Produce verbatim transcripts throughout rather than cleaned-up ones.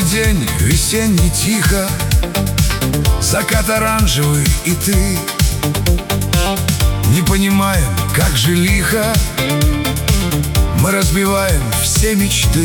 день весенний тихо, закат оранжевый и ты. Не понимаем, как же лихо мы разбиваем все мечты.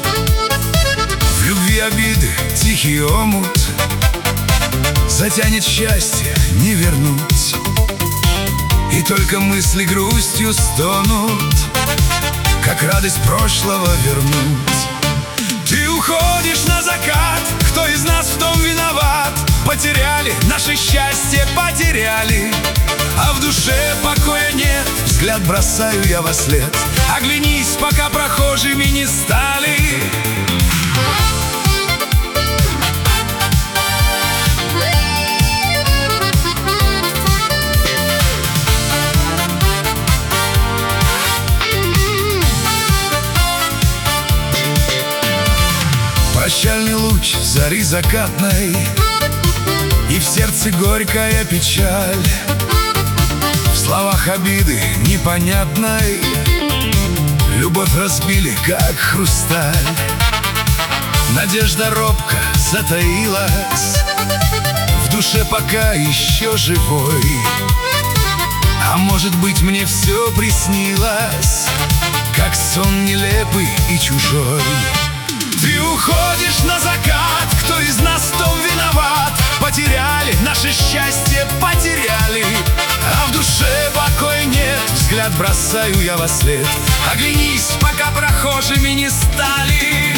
В любви обиды тихий омут затянет счастье не вернуть, и только мысли грустью стонут, как радость прошлого вернуть. Ты уходишь на закат, кто из нас в том виноват? Потеряли наше счастье, потеряли, а в душе покоя нет. Взгляд бросаю я во след. Оглянись, пока прохожими не стали. Прощальный луч зари закатной, и в сердце горькая печаль. В словах обиды непонятной любовь разбили, как хрусталь. Надежда робко затаилась в душе, пока еще живой. А может быть, мне все приснилось, как сон нелепый и чужой. Ты уходишь на закат, кто из нас в том виноват? Потеряли наше счастье, потеряли, а в душе покоя нет. Взгляд бросаю я во след. Оглянись, пока прохожими не стали.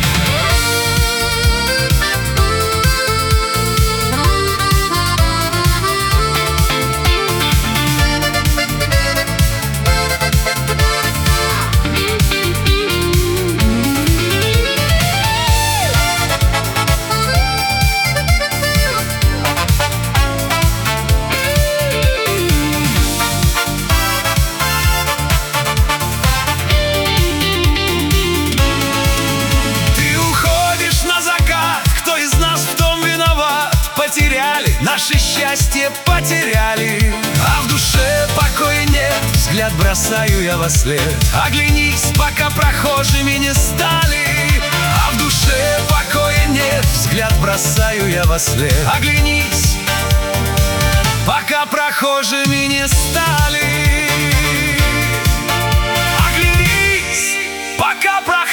Потеряли наше счастье, потеряли, а в душе покоя нет. Взгляд бросаю я во след. Оглянись, пока прохожими не стали, а в душе покоя нет. Взгляд бросаю я во след. Оглянись, пока прохожими не стали. Оглянись, пока прохожими